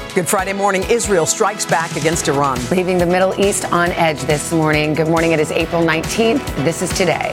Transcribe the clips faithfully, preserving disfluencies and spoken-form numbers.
Good Friday morning. Israel strikes back against Iran, leaving the Middle East on edge this morning. Good morning. It is April nineteenth. This is Today.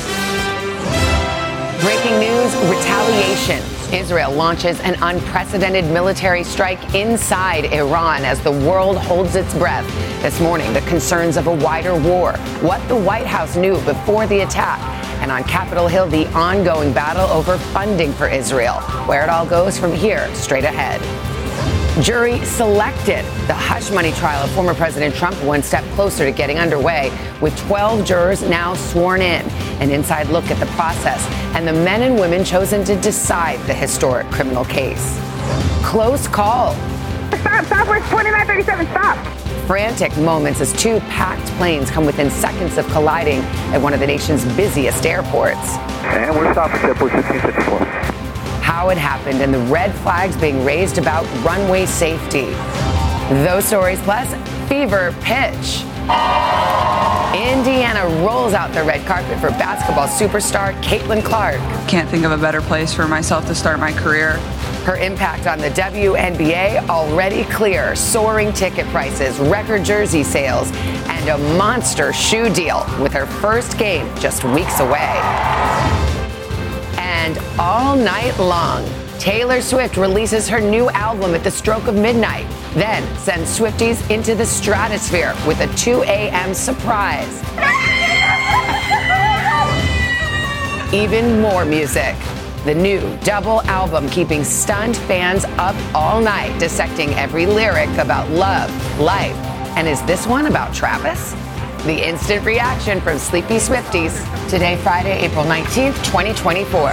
Breaking news, retaliation. Israel launches an unprecedented military strike inside Iran as the world holds its breath. This morning, the concerns of a wider war, what the White House knew before the attack, and on Capitol Hill, the ongoing battle over funding for Israel. Where it all goes from here, straight ahead. Jury selected. The hush money trial of former President Trump one step closer to getting underway, with twelve jurors now sworn in. An inside look at the process and the men and women chosen to decide the historic criminal case. Close call. Stop, stop, we're twenty-nine thirty-seven, stop. Frantic moments as two packed planes come within seconds of colliding at one of the nation's busiest airports. And we're stopping at airport fifteen fifty-four. How it happened and the red flags being raised about runway safety. Those stories plus fever pitch. Indiana rolls out the red carpet for basketball superstar Caitlin Clark. Can't think of a better place for myself to start my career. Her impact on the W N B A already clear. Soaring ticket prices, record jersey sales, and a monster shoe deal with her first game just weeks away. And all night long, Taylor Swift releases her new album at the stroke of midnight, then sends Swifties into the stratosphere with a two a.m. surprise. Even more music. The new double album keeping stunned fans up all night, dissecting every lyric about love, life, and is this one about Travis? The instant reaction from Sleepy Swifties. Today, Friday, April nineteenth, twenty twenty-four.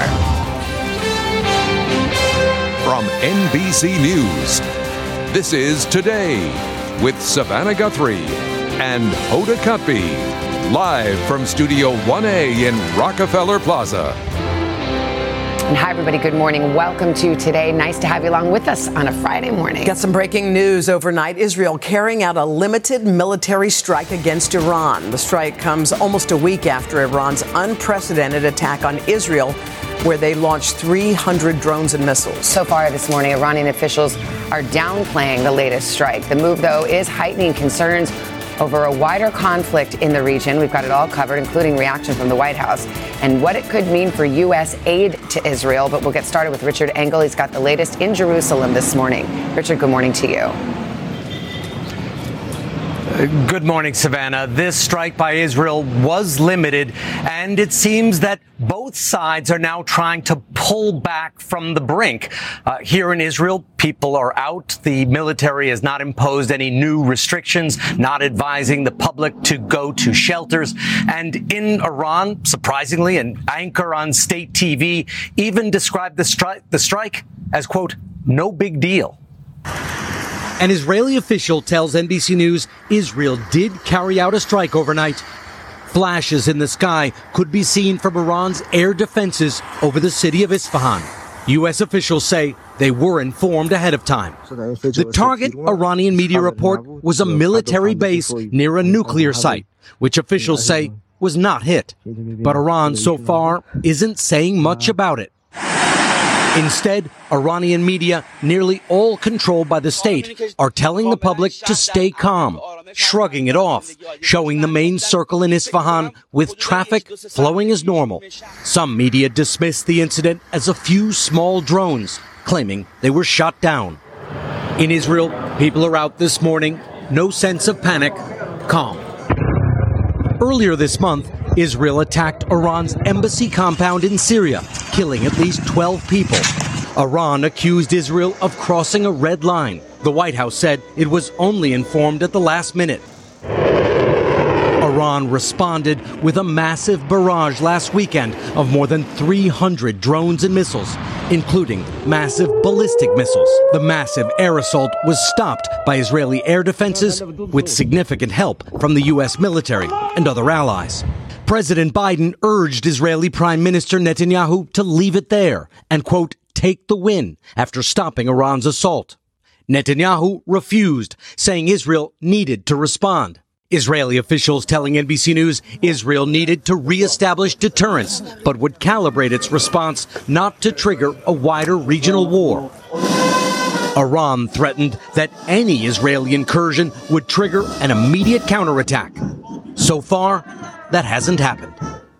From N B C News, this is Today with Savannah Guthrie and Hoda Kotb, live from Studio one A in Rockefeller Plaza. And hi, everybody. Good morning. Welcome to Today. Nice to have you along with us on a Friday morning. Got some breaking news overnight. Israel carrying out a limited military strike against Iran. The strike comes almost a week after Iran's unprecedented attack on Israel, where they launched three hundred drones and missiles. So far this morning, Iranian officials are downplaying the latest strike. The move, though, is heightening concerns over a wider conflict in the region. We've got it all covered, including reaction from the White House and what it could mean for U S aid to Israel. But we'll get started with Richard Engel. He's got the latest in Jerusalem this morning. Richard, good morning to you. Good morning, Savannah. This strike by Israel was limited, and it seems that both sides are now trying to pull back from the brink. Uh, here in Israel, people are out. The military has not imposed any new restrictions, not advising the public to go to shelters. And in Iran, surprisingly, an anchor on state T V even described the strike, the strike as, quote, no big deal. An Israeli official tells N B C News Israel did carry out a strike overnight. Flashes in the sky could be seen from Iran's air defenses over the city of Isfahan. U S officials say they were informed ahead of time. The target, Iranian media report, was a military base near a nuclear site, which officials say was not hit. But Iran so far isn't saying much about it. Instead, Iranian media, nearly all controlled by the state, are telling the public to stay calm, shrugging it off, showing the main circle in Isfahan with traffic flowing as normal. Some media dismissed the incident as a few small drones, claiming they were shot down. In Israel, people are out this morning, no sense of panic, calm. Earlier this month, Israel attacked Iran's embassy compound in Syria, killing at least twelve people. Iran accused Israel of crossing a red line. The White House said it was only informed at the last minute. Iran responded with a massive barrage last weekend of more than three hundred drones and missiles, including massive ballistic missiles. The massive air assault was stopped by Israeli air defenses with significant help from the U S military and other allies. President Biden urged Israeli Prime Minister Netanyahu to leave it there and, quote, take the win after stopping Iran's assault. Netanyahu refused, saying Israel needed to respond. Israeli officials telling N B C News Israel needed to reestablish deterrence, but would calibrate its response not to trigger a wider regional war. Iran threatened that any Israeli incursion would trigger an immediate counterattack. So far, that hasn't happened.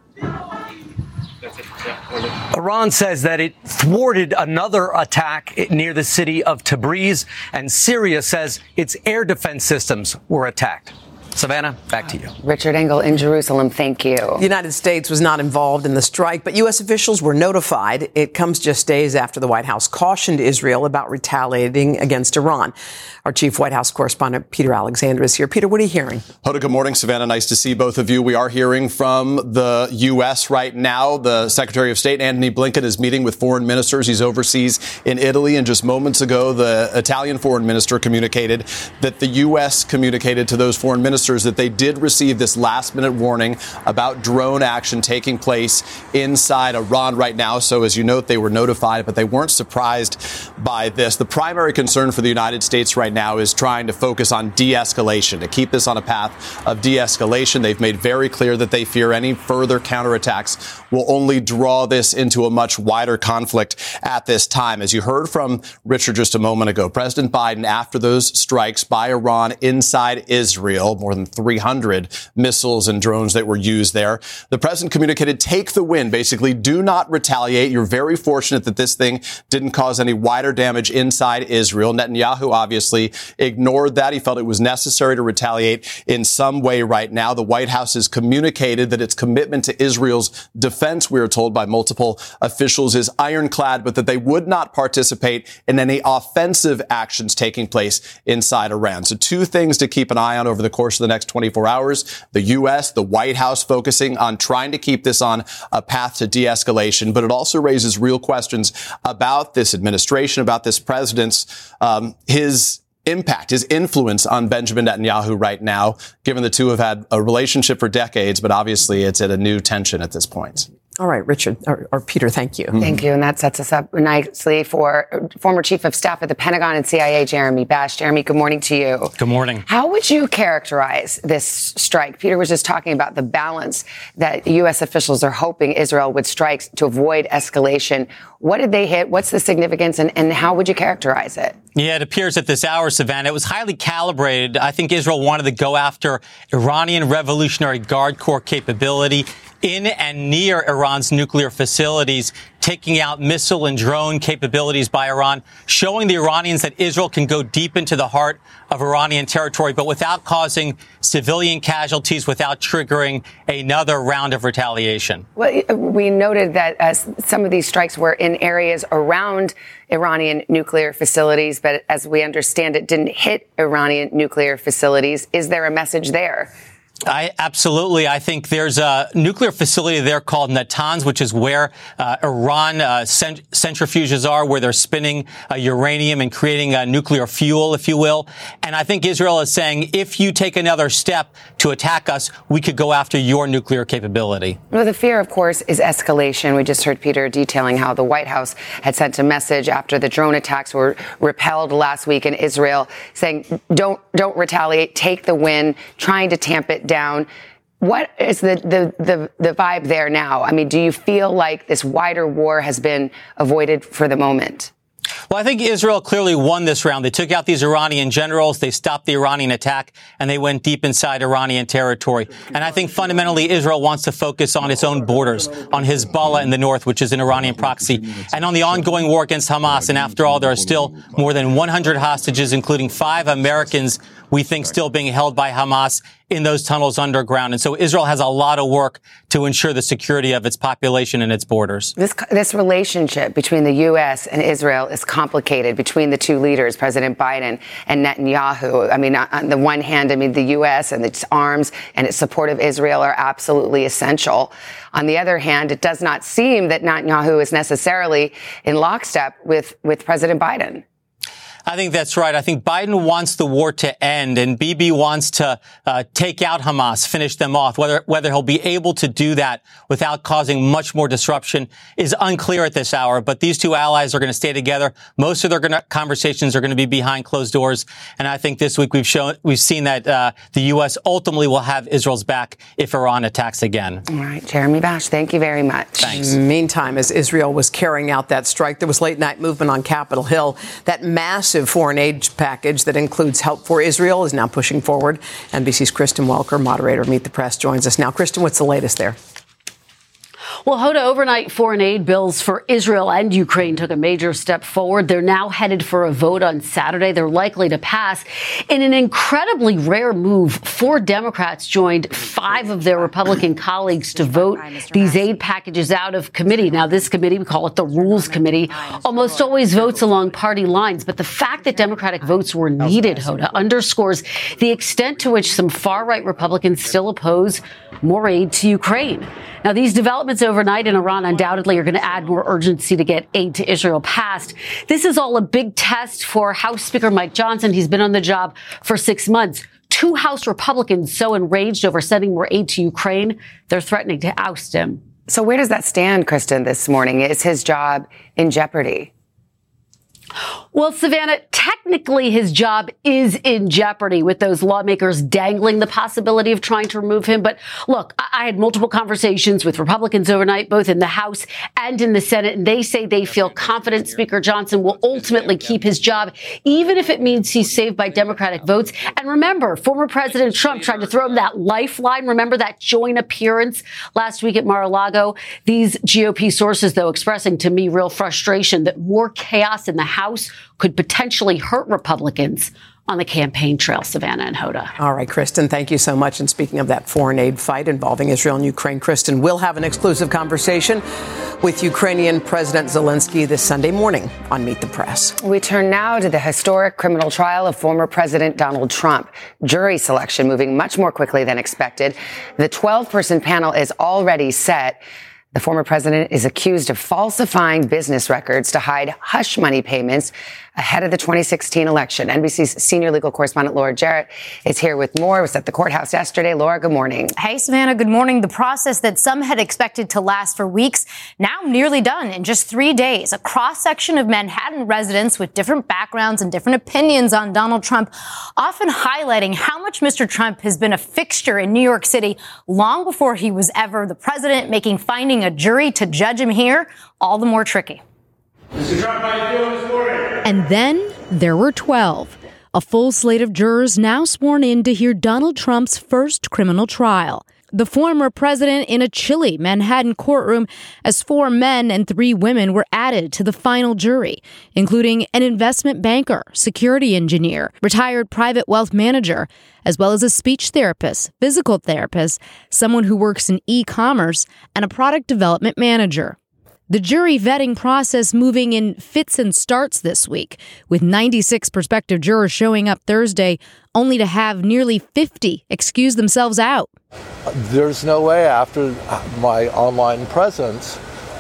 Iran says that it thwarted another attack near the city of Tabriz, and Syria says its air defense systems were attacked. Savannah, back to you. Richard Engel in Jerusalem, thank you. The United States was not involved in the strike, but U S officials were notified. It comes just days after the White House cautioned Israel about retaliating against Iran. Our chief White House correspondent, Peter Alexander, is here. Peter, what are you hearing? Hoda, good morning. Savannah, nice to see both of you. We are hearing from the U S right now. The Secretary of State, Antony Blinken, is meeting with foreign ministers. He's overseas in Italy. And just moments ago, the Italian foreign minister communicated that the U S communicated to those foreign ministers that they did receive this last-minute warning about drone action taking place inside Iran right now. So as you note, they were notified, but they weren't surprised by this. The primary concern for the United States right now is trying to focus on de-escalation, to keep this on a path of de-escalation. They've made very clear that they fear any further counterattacks will only draw this into a much wider conflict at this time. As you heard from Richard just a moment ago, President Biden, after those strikes by Iran inside Israel, more than three hundred missiles and drones that were used there, the president communicated, take the win, basically do not retaliate. You're very fortunate that this thing didn't cause any wider damage inside Israel. Netanyahu obviously ignored that. He felt it was necessary to retaliate in some way right now. The White House has communicated that its commitment to Israel's defense, we are told by multiple officials, is ironclad, but that they would not participate in any offensive actions taking place inside Iran. So two things to keep an eye on over the course of the next twenty-four hours. The U S, the White House focusing on trying to keep this on a path to de-escalation, but it also raises real questions about this administration, about this president's, um, his impact, his influence on Benjamin Netanyahu right now, given the two have had a relationship for decades, but obviously it's at a new tension at this point. All right, Richard, or, or Peter, thank you. Thank you. And that sets us up nicely for former Chief of Staff at the Pentagon and C I A, Jeremy Bash. Jeremy, good morning to you. Good morning. How would you characterize this strike? Peter was just talking about the balance that U S officials are hoping Israel would strike to avoid escalation. What did they hit? What's the significance? And, and how would you characterize it? Yeah, it appears at this hour, Savannah, it was highly calibrated. I think Israel wanted to go after Iranian Revolutionary Guard Corps capability in and near Iran's nuclear facilities, taking out missile and drone capabilities by Iran, showing the Iranians that Israel can go deep into the heart of Iranian territory, but without causing civilian casualties, without triggering another round of retaliation. Well, we noted that uh, some of these strikes were in areas around Iranian nuclear facilities, but as we understand it, didn't hit Iranian nuclear facilities. Is there a message there? I absolutely. I think there's a nuclear facility there called Natanz, which is where uh, Iran uh, cent- centrifuges are, where they're spinning uh, uranium and creating uh, nuclear fuel, if you will. And I think Israel is saying, if you take another step to attack us, we could go after your nuclear capability. Well, the fear, of course, is escalation. We just heard Peter detailing how the White House had sent a message after the drone attacks were repelled last week in Israel, saying, don't don't retaliate, take the win, trying to tamp it down. What is the, the, the, the vibe there now? I mean, do you feel like this wider war has been avoided for the moment? Well, I think Israel clearly won this round. They took out these Iranian generals. They stopped the Iranian attack, and they went deep inside Iranian territory. And I think fundamentally Israel wants to focus on its own borders, on Hezbollah in the north, which is an Iranian proxy, and on the ongoing war against Hamas. And after all, there are still more than one hundred hostages, including five Americans, we think, still being held by Hamas in those tunnels underground. And so Israel has a lot of work to ensure the security of its population and its borders. This this relationship between the U S and Israel is complicated, between the two leaders, President Biden and Netanyahu. I mean, on the one hand, I mean, the U S and its arms and its support of Israel are absolutely essential. On the other hand, it does not seem that Netanyahu is necessarily in lockstep with, with President Biden. I think that's right. I think Biden wants the war to end, and Bibi wants to uh, take out Hamas, finish them off. Whether whether he'll be able to do that without causing much more disruption is unclear at this hour. But these two allies are going to stay together. Most of their gonna, conversations are going to be behind closed doors, and I think this week we've shown we've seen that uh, the U S ultimately will have Israel's back if Iran attacks again. All right, Jeremy Bash, thank you very much. Thanks. Meantime, as Israel was carrying out that strike, there was late night movement on Capitol Hill. That mass massive foreign aid package that includes help for Israel is now pushing forward. N B C's Kristen Welker, moderator of Meet the Press, joins us now. Kristen, what's the latest there? Well, Hoda, overnight foreign aid bills for Israel and Ukraine took a major step forward. They're now headed for a vote on Saturday. They're likely to pass. In an incredibly rare move, four Democrats joined five of their Republican colleagues to vote these aid packages out of committee. Now, this committee, we call it the Rules Committee, almost always votes along party lines. But the fact that Democratic votes were needed, Hoda, underscores the extent to which some far-right Republicans still oppose more aid to Ukraine. Now, these developments overnight in Iran undoubtedly are going to add more urgency to get aid to Israel passed. This is all a big test for House Speaker Mike Johnson. He's been on the job for six months. Two House Republicans so enraged over sending more aid to Ukraine, they're threatening to oust him. So where does that stand, Kristen, this morning? Is his job in jeopardy? Well, Savannah, technically his job is in jeopardy with those lawmakers dangling the possibility of trying to remove him. But look, I had multiple conversations with Republicans overnight, both in the House and in the Senate, and they say they feel confident Speaker Johnson will ultimately keep his job, even if it means he's saved by Democratic votes. And remember, former President Trump tried to throw him that lifeline. Remember that joint appearance last week at Mar-a-Lago? These G O P sources, though, expressing to me real frustration that more chaos in the House could potentially hurt Republicans on the campaign trail. Savannah and Hoda. All right, Kristen, thank you so much. And speaking of that foreign aid fight involving Israel and Ukraine, Kristen will have an exclusive conversation with Ukrainian President Zelensky this Sunday morning on Meet the Press. We turn now to the historic criminal trial of former President Donald Trump. Jury selection moving much more quickly than expected. The twelve-person panel is already set. The former president is accused of falsifying business records to hide hush money payments ahead of the twenty sixteen election. N B C's senior legal correspondent Laura Jarrett is here with more. It was at the courthouse yesterday. Laura, good morning. Hey, Savannah, good morning. The process that some had expected to last for weeks, now nearly done in just three days. A cross-section of Manhattan residents with different backgrounds and different opinions on Donald Trump, often highlighting how much Mister Trump has been a fixture in New York City long before he was ever the president, making finding a jury to judge him here all the more tricky. Mister Trump, how you doing this morning? And then there were twelve, a full slate of jurors now sworn in to hear Donald Trump's first criminal trial. The former president in a chilly Manhattan courtroom as four men and three women were added to the final jury, including an investment banker, security engineer, retired private wealth manager, as well as a speech therapist, physical therapist, someone who works in e-commerce, and a product development manager. The jury vetting process moving in fits and starts this week, with ninety-six prospective jurors showing up Thursday, only to have nearly fifty excuse themselves out. There's no way after my online presence,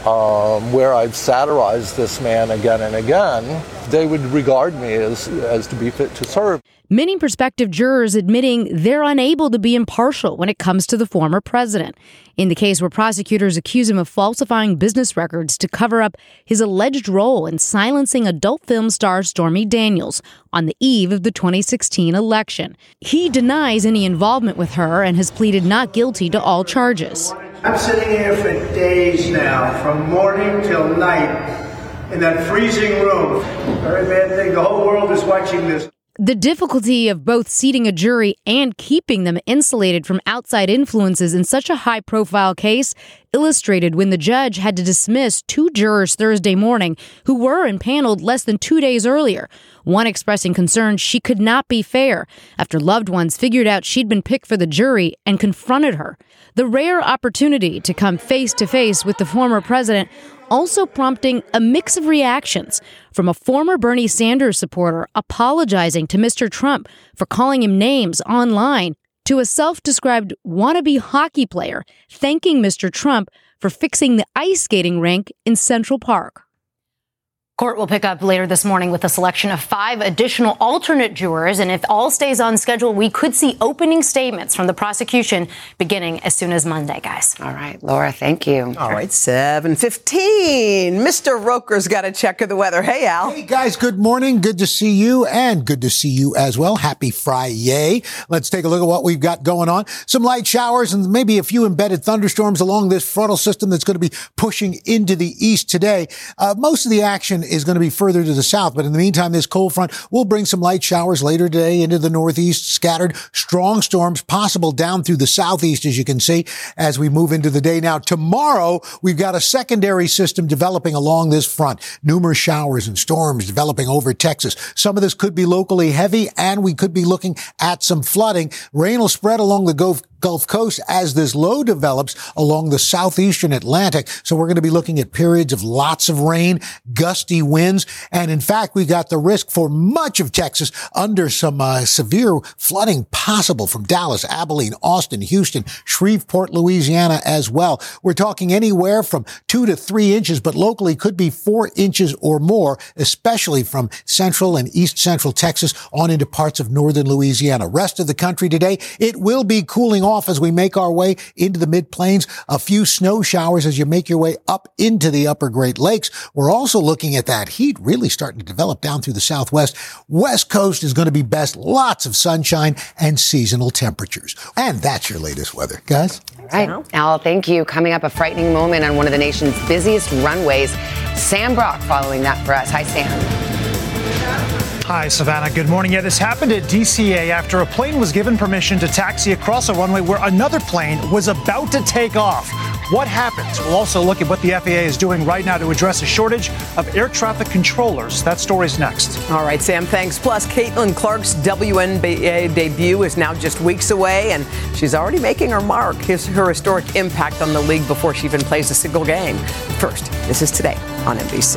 um, where I've satirized this man again and again, they would regard me as, as to be fit to serve. Many prospective jurors admitting they're unable to be impartial when it comes to the former president. In the case where prosecutors accuse him of falsifying business records to cover up his alleged role in silencing adult film star Stormy Daniels on the eve of the twenty sixteen election. He denies any involvement with her and has pleaded not guilty to all charges. I'm sitting here for days now, from morning till night, in that freezing room. Very bad thing. The whole world is watching this. The difficulty of both seating a jury and keeping them insulated from outside influences in such a high-profile case illustrated when the judge had to dismiss two jurors Thursday morning who were impaneled less than two days earlier, one expressing concern she could not be fair after loved ones figured out she'd been picked for the jury and confronted her. The rare opportunity to come face-to-face with the former president also prompting a mix of reactions, from a former Bernie Sanders supporter apologizing to Mister Trump for calling him names online, to a self-described wannabe hockey player thanking Mister Trump for fixing the ice skating rink in Central Park. Court will pick up later this morning with a selection of five additional alternate jurors, and if all stays on schedule, we could see opening statements from the prosecution beginning as soon as Monday, guys. All right, Laura, thank you. All right, seven fifteen. Mister Roker's got a check of the weather. Hey, Al. Hey, guys, good morning. Good to see you, and good to see you as well. Happy Friday. Let's take a look at what we've got going on. Some light showers and maybe a few embedded thunderstorms along this frontal system that's going to be pushing into the east today. Uh, most of the action is going to be further to the south. But in the meantime, this cold front will bring some light showers later today into the northeast, scattered strong storms possible down through the southeast, as you can see, as we move into the day. Now, tomorrow, we've got a secondary system developing along this front. Numerous showers and storms developing over Texas. Some of this could be locally heavy, and we could be looking at some flooding. Rain will spread along the Gulf Gulf Coast as this low develops along the southeastern Atlantic. So we're going to be looking at periods of lots of rain, gusty winds. And in fact, we got the risk for much of Texas under some uh, severe flooding possible from Dallas, Abilene, Austin, Houston, Shreveport, Louisiana as well. We're talking anywhere from two to three inches, but locally could be four inches or more, especially from central and east central Texas on into parts of northern Louisiana. Rest of the country today, it will be cooling off as we make our way into the mid-plains. A few snow showers as you make your way up into the upper Great Lakes. We're also looking at that heat really starting to develop down through the southwest. West Coast is going to be best. Lots of sunshine and seasonal temperatures. And that's your latest weather, guys. All right. Al, thank you. Coming up, a frightening moment on one of the nation's busiest runways. Sam Brock following that for us. Hi, Sam. Hi, Savannah. Good morning. Yeah, this happened at D C A after a plane was given permission to taxi across a runway where another plane was about to take off. What happens? We'll also look at what the F A A is doing right now to address a shortage of air traffic controllers. That story's next. All right, Sam, thanks. Plus, Caitlin Clark's W N B A debut is now just weeks away, and she's already making her mark. His, her historic impact on the league before she even plays a single game. First, this is Today on N B C.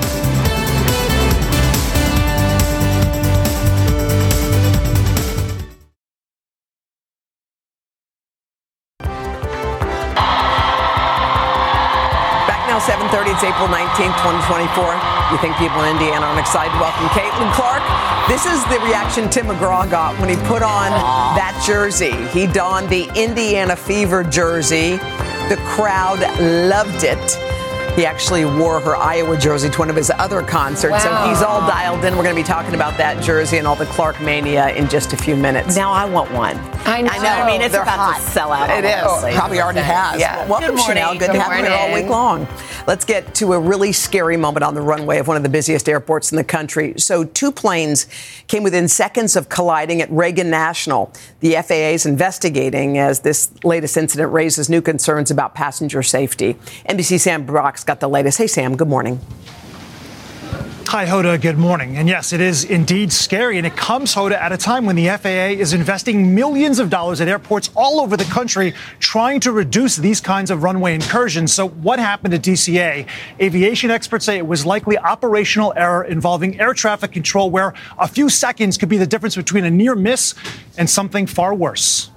seven thirty, it's April nineteenth, twenty twenty-four. You think people in Indiana aren't excited? Welcome, Caitlin Clark. This is the reaction Tim McGraw got when he put on that jersey. He donned the Indiana Fever jersey. The crowd loved it. He actually wore her Iowa jersey to one of his other concerts. Wow. So he's all dialed in. We're going to be talking about that jersey and all the Clark mania in just a few minutes. Now I want one. I know. I, know. I mean, it's They're about hot. to sell out. It is. Oh, probably already has. Yeah. Well, welcome, Good morning. Chanel. Good, Good to have you here all morning. week long. Let's get to a really scary moment on the runway of one of the busiest airports in the country. So two planes came within seconds of colliding at Reagan National. The F A A is investigating as this latest incident raises new concerns about passenger safety. N B C Sam Brock's got the latest. Hey, Sam, good morning. Hi, Hoda. Good morning. And yes, it is indeed scary. And it comes, Hoda, at a time when the F A A is investing millions of dollars at airports all over the country trying to reduce these kinds of runway incursions. So what happened at D C A? Aviation experts say it was likely operational error involving air traffic control, where a few seconds could be the difference between a near miss and something far worse.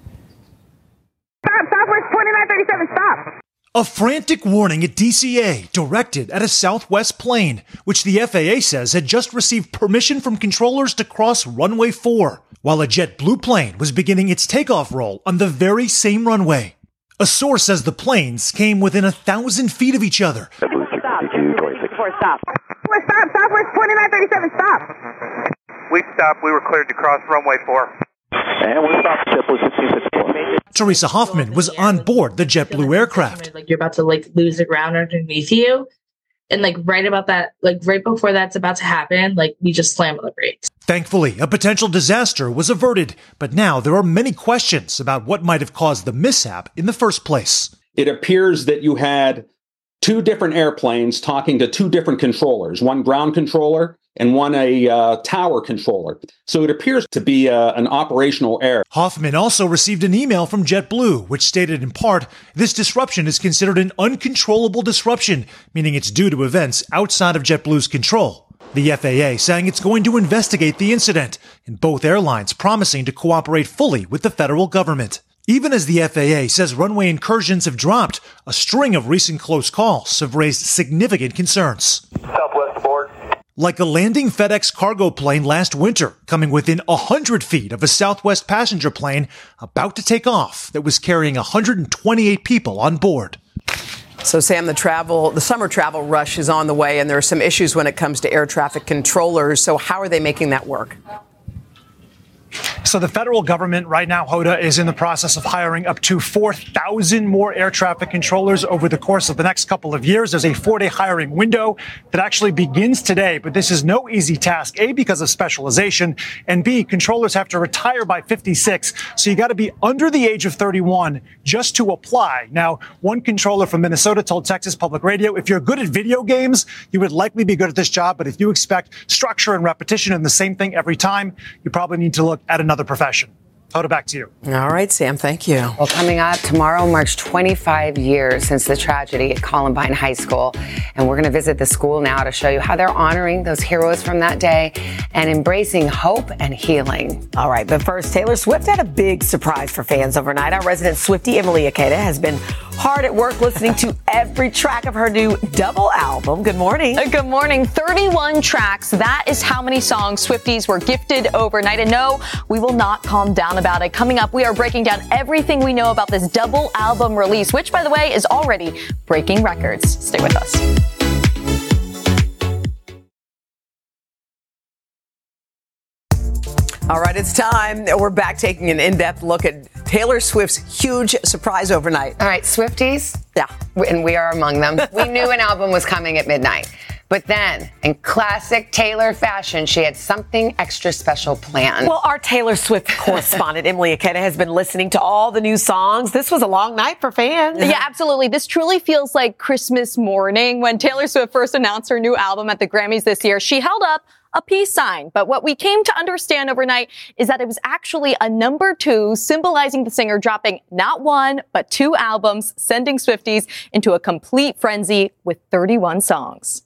Stop, Southwest twenty-nine thirty-seven, stop. A frantic warning at D C A directed at a Southwest plane, which the F A A says had just received permission from controllers to cross runway four, while a JetBlue plane was beginning its takeoff roll on the very same runway. A source says the planes came within a thousand feet of each other. Stop, stop. Stop, Southwest twenty-nine thirty-seven, stop. We stopped. We were cleared to cross runway four. And we're stopped. JetBlue sixteen sixty-four. Teresa Hoffman was on board the JetBlue aircraft. Like you're about to like lose the ground underneath you. And like right about that, like right before that's about to happen, like we just slam on the brakes. Thankfully, a potential disaster was averted. But now there are many questions about what might have caused the mishap in the first place. It appears that you had two different airplanes talking to two different controllers, one ground controller and one a uh, tower controller. So it appears to be uh, an operational error. Hoffman also received an email from JetBlue, which stated in part, this disruption is considered an uncontrollable disruption, meaning it's due to events outside of JetBlue's control. The F A A saying it's going to investigate the incident, and both airlines promising to cooperate fully with the federal government. Even as the F A A says runway incursions have dropped, a string of recent close calls have raised significant concerns. Southwest aboard. Like a landing FedEx cargo plane last winter, coming within one hundred feet of a Southwest passenger plane about to take off that was carrying one hundred twenty-eight people on board. So, Sam, the travel, the summer travel rush is on the way, and there are some issues when it comes to air traffic controllers. So how are they making that work? So So the federal government right now, Hoda, is in the process of hiring up to four thousand more air traffic controllers over the course of the next couple of years. There's a four-day hiring window that actually begins today, but this is no easy task, A, because of specialization, and B, controllers have to retire by fifty-six, so you got to be under the age of thirty-one just to apply. Now, one controller from Minnesota told Texas Public Radio, if you're good at video games, you would likely be good at this job, but if you expect structure and repetition and the same thing every time, you probably need to look at another profession. Hoda, back to you. All right, Sam, thank you. Well, coming up tomorrow marks twenty-five years since the tragedy at Columbine High School. And we're going to visit the school now to show you how they're honoring those heroes from that day and embracing hope and healing. All right, but first, Taylor Swift had a big surprise for fans overnight. Our resident Swiftie, Emily Ikeda, has been hard at work listening to every track of her new double album. Good morning. Good morning. thirty-one tracks. That is how many songs Swifties were gifted overnight. And no, we will not calm down about it. Coming up, we are breaking down everything we know about this double album release, which, by the way, is already breaking records. Stay with us. All right, it's time. We're back taking an in-depth look at Taylor Swift's huge surprise overnight. All right, Swifties. Yeah. And we are among them. We knew an album was coming at midnight. But then, in classic Taylor fashion, she had something extra special planned. Well, our Taylor Swift correspondent, Emily Ikeda, has been listening to all the new songs. This was a long night for fans. Yeah, absolutely. This truly feels like Christmas morning. When Taylor Swift first announced her new album at the Grammys this year, she held up a peace sign. But what we came to understand overnight is that it was actually a number two, symbolizing the singer dropping not one, but two albums, sending Swifties into a complete frenzy with thirty-one songs.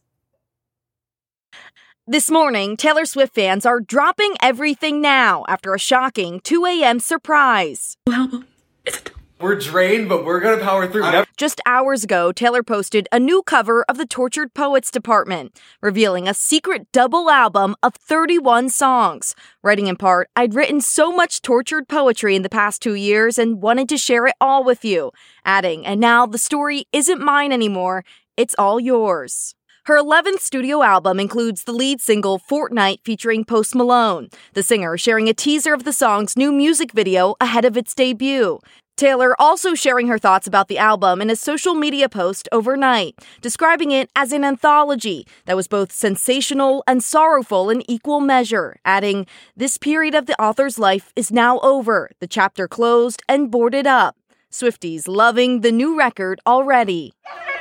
This morning, Taylor Swift fans are dropping everything now after a shocking two a.m. surprise. We're drained, but we're going to power through. Never- Just hours ago, Taylor posted a new cover of the Tortured Poets Department, revealing a secret double album of thirty-one songs. Writing in part, I'd written so much tortured poetry in the past two years and wanted to share it all with you. Adding, and now the story isn't mine anymore, it's all yours. Her eleventh studio album includes the lead single Fortnight featuring Post Malone, the singer sharing a teaser of the song's new music video ahead of its debut. Taylor also sharing her thoughts about the album in a social media post overnight, describing it as an anthology that was both sensational and sorrowful in equal measure, adding, "This period of the author's life is now over, the chapter closed and boarded up. Swifties loving the new record already."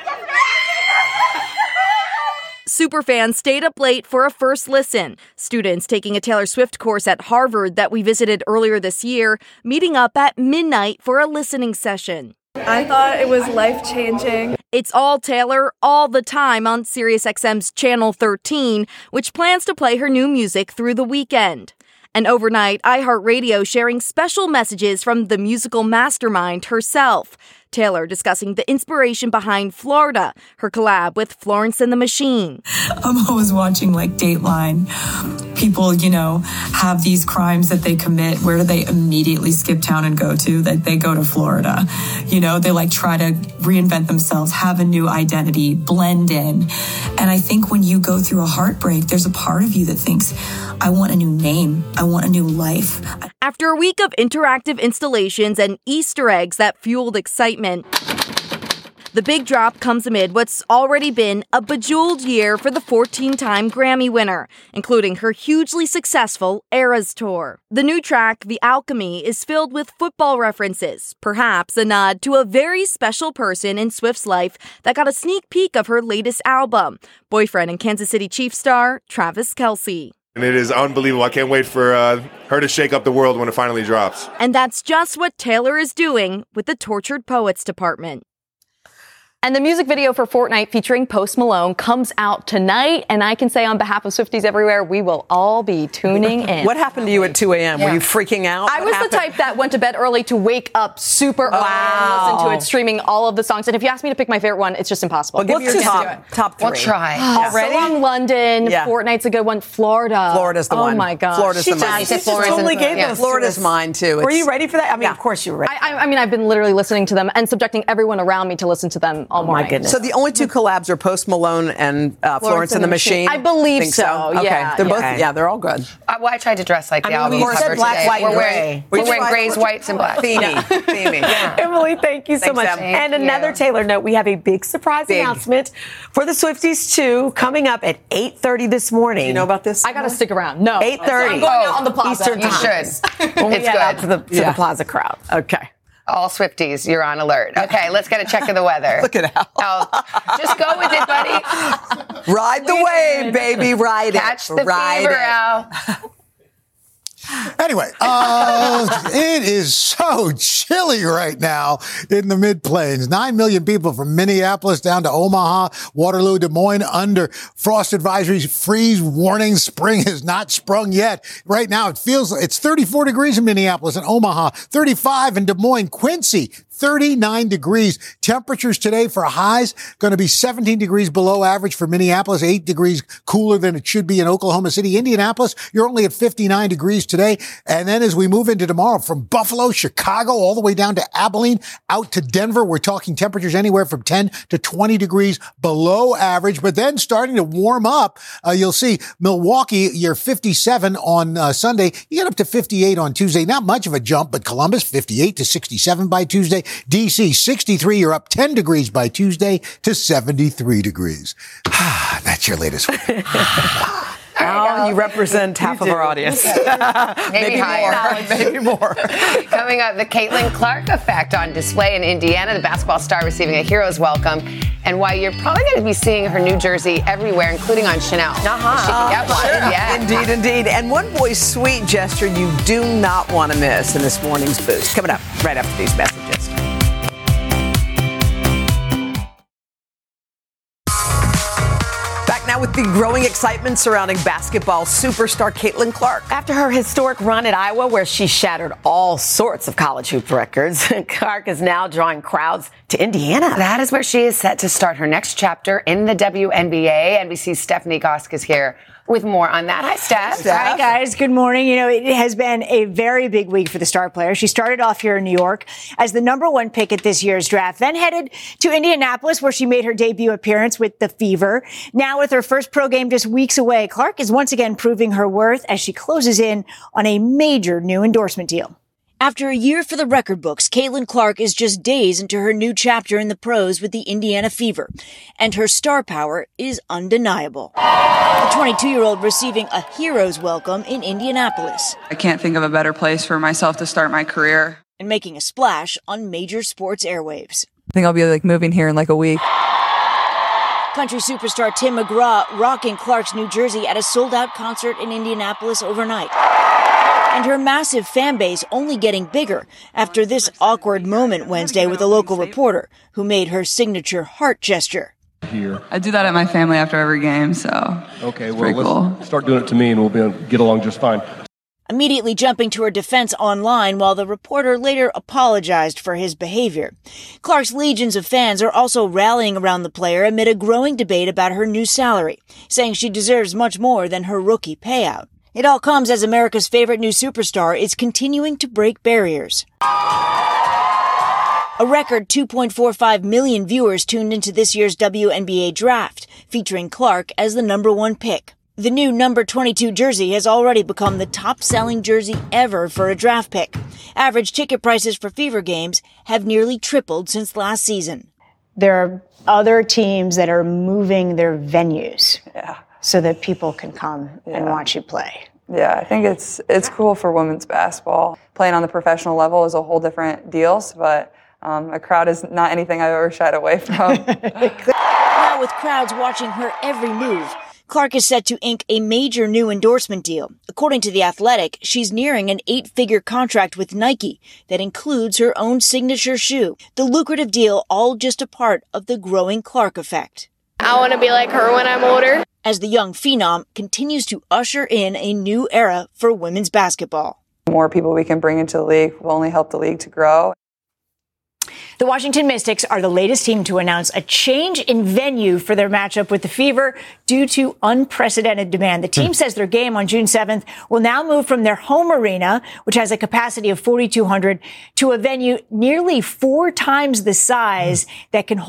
Superfans stayed up late for a first listen. Students taking a Taylor Swift course at Harvard that we visited earlier this year, meeting up at midnight for a listening session. I thought it was life-changing. It's all Taylor, all the time on SiriusXM's Channel thirteen, which plans to play her new music through the weekend. And overnight, iHeartRadio sharing special messages from the musical mastermind herself. Taylor discussing the inspiration behind Florida, her collab with Florence and the Machine. I'm always watching like Dateline. People, you know, have these crimes that they commit. Where do they immediately skip town and go to? That they go to Florida. You know, they like try to reinvent themselves, have a new identity, blend in. And I think when you go through a heartbreak, there's a part of you that thinks, I want a new name. I want a new life. After a week of interactive installations and Easter eggs that fueled excitement, the big drop comes amid what's already been a bejeweled year for the fourteen-time Grammy winner, including her hugely successful Eras tour. The new track, The Alchemy, is filled with football references, perhaps a nod to a very special person in Swift's life that got a sneak peek of her latest album, boyfriend and Kansas City Chiefs star Travis Kelce. And it is unbelievable. I can't wait for uh, her to shake up the world when it finally drops. And that's just what Taylor is doing with the Tortured Poets Department. And the music video for Fortnight featuring Post Malone comes out tonight. And I can say on behalf of Swifties everywhere, we will all be tuning in. What happened to you at two a.m.? Yeah. Were you freaking out? I what was happened? the type that went to bed early to wake up super early wow. and listen to it, streaming all of the songs. And if you ask me to pick my favorite one, it's just impossible. Well, give me your top, top three. We'll try. Already? Song London, yeah. Fortnight's a good one. Florida. Florida's the oh one. Oh my God. Florida's she the just, mine. She just Florida's totally the, gave yeah. those. Florida's mine too. Were it's, you ready for that? I mean, yeah. of course you were ready. I, I mean, I've been literally listening to them and subjecting everyone around me to listen to them Oh, my goodness. So the only two collabs are Post Malone and uh, Florence, Florence and the, the Machine. Machine. I believe Think so. so. Okay. Yeah. They're yeah. both. Yeah, they're all good. Uh, well, I tried to dress like the I mean, album we cover said black, today. white, we're and wearing, gray. we're wearing grays, whites, and black. Themey. Themey. Yeah. Emily, thank you so Thanks, much. Em. And Thank another you. Taylor note, we have a big surprise Big. announcement for the Swifties, too, coming up at eight thirty this morning. Do you know about this? I got to stick around. No. eight thirty. I'm going out on the plaza. Eastern You time. should. When we It's head good. out to the, to Yeah. the plaza crowd. Okay. All Swifties, you're on alert. Okay, let's get a check of the weather. Look at Al. Oh, just go with it, buddy. Ride the wave, baby. Ride it. Catch the Ride fever, it. Al. Anyway, uh, it is so chilly right now in the mid-plains. Nine million people from Minneapolis down to Omaha, Waterloo, Des Moines under frost advisories, freeze warnings. Spring has not sprung yet. Right now, it feels it's thirty-four degrees in Minneapolis and Omaha, thirty-five in Des Moines, Quincy, thirty-nine degrees. Temperatures today for highs going to be seventeen degrees below average for Minneapolis, eight degrees cooler than it should be in Oklahoma City. Indianapolis, you're only at fifty-nine degrees today. And then as we move into tomorrow, from Buffalo, Chicago, all the way down to Abilene, out to Denver, we're talking temperatures anywhere from ten to twenty degrees below average. But then starting to warm up, uh, you'll see Milwaukee, you're fifty-seven on uh, Sunday. You get up to fifty-eight on Tuesday. Not much of a jump, but Columbus, fifty-eight to sixty-seven by Tuesday. D C, sixty-three. You're up ten degrees by Tuesday to seventy-three degrees. That's your latest. Al, you represent half of our audience. Maybe, Maybe higher. more. Maybe more. Coming up, the Caitlin Clark effect on display in Indiana, the basketball star receiving a hero's welcome, and why you're probably going to be seeing her new jersey everywhere, including on Chanel. Uh-huh. She can get one. Sure. Yeah. Indeed, indeed. And one boy's sweet gesture you do not want to miss in this morning's boost. Coming up right after these messages. Back now with the growing excitement surrounding basketball superstar Caitlin Clark. After her historic run at Iowa, where she shattered all sorts of college hoop records, Clark is now drawing crowds to Indiana. That is where she is set to start her next chapter in the W N B A. N B C's Stephanie Gosk is here with more on that. Hi, Steph. Hi, guys. Good morning. You know, it has been a very big week for the star player. She started off here in New York as the number one pick at this year's draft, then headed to Indianapolis, where she made her debut appearance with the Fever. Now, with her first pro game just weeks away, Clark is once again proving her worth as she closes in on a major new endorsement deal. After a year for the record books, Caitlin Clark is just days into her new chapter in the pros with the Indiana Fever, and her star power is undeniable. The twenty-two-year-old receiving a hero's welcome in Indianapolis. I can't think of a better place for myself to start my career. And making a splash on major sports airwaves. I think I'll be like moving here in like a week. Country superstar Tim McGraw rocking Clark's new jersey at a sold-out concert in Indianapolis overnight. And her massive fan base only getting bigger after this awkward moment Wednesday with a local reporter who made her signature heart gesture. Here. I do that at my family after every game, so okay, it's well, pretty let's cool. Start doing it to me and we'll be able to get along just fine. Immediately jumping to her defense online while the reporter later apologized for his behavior. Clark's legions of fans are also rallying around the player amid a growing debate about her new salary, saying she deserves much more than her rookie payout. It all comes as America's favorite new superstar is continuing to break barriers. A record two point four five million viewers tuned into this year's W N B A draft, featuring Clark as the number one pick. The new number twenty-two jersey has already become the top-selling jersey ever for a draft pick. Average ticket prices for Fever games have nearly tripled since last season. There are other teams that are moving their venues Yeah. so that people can come and Yeah. watch you play. Yeah, I think it's it's cool for women's basketball. Playing on the professional level is a whole different deal, but um, a crowd is not anything I've ever shied away from. Now with crowds watching her every move, Clark is set to ink a major new endorsement deal. According to The Athletic, she's nearing an eight-figure contract with Nike that includes her own signature shoe. The lucrative deal all just a part of the growing Clark effect. I want to be like her when I'm older. As the young phenom continues to usher in a new era for women's basketball. The more people we can bring into the league will only help the league to grow. The Washington Mystics are the latest team to announce a change in venue for their matchup with the Fever due to unprecedented demand. The team says their game on June seventh will now move from their home arena, which has a capacity of forty-two hundred, to a venue nearly four times the size that can hold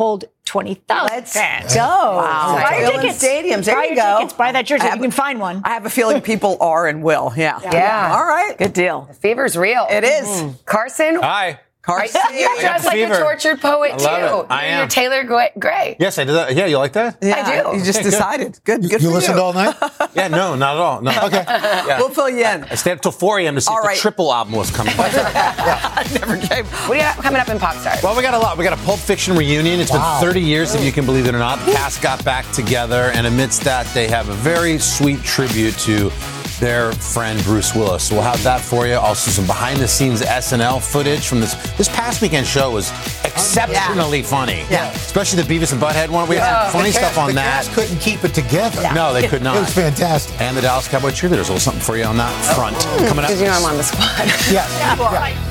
twenty thousand Let's fans. go. Wow. Buy your tickets. Stadiums. There Buy you your go. tickets. Buy that jersey. I have- You can find one. I have a feeling people are and will. Yeah. Yeah. Yeah. All right. Good deal. The fever's real. It is. Mm. Carson? Hi. Carson. You I got dress the like fever. a tortured poet, I too. love it. I You're am. your Taylor Gray- Gray. Yes, I did that. Yeah, you like that? Yeah, I do. You just Okay, good. decided. Good. Good You for listened you. all night? Yeah, no, not at all. No. Okay. Yeah. We'll fill you in. I stayed up till four a.m. to see All if right. the triple album was coming. Never came. What do you got coming up in Pop Stars? Well, we got a lot. We got a Pulp Fiction reunion. It's Wow. been thirty years, if you can believe it or not. The cast got back together, and amidst that, they have a very sweet tribute to their friend Bruce Willis. So we'll have that for you. Also, some behind-the-scenes S N L footage from this this past weekend show was exceptionally funny. Yeah. Especially the Beavis and Butthead one. We had Yeah. some funny The stuff cast- on the that. cast couldn't keep it together. No, they could not. It was fantastic. And the Dallas Cowboy cheerleaders. A little something for you on that front. Coming up. Because you know I'm on the squad. Yes. Yeah.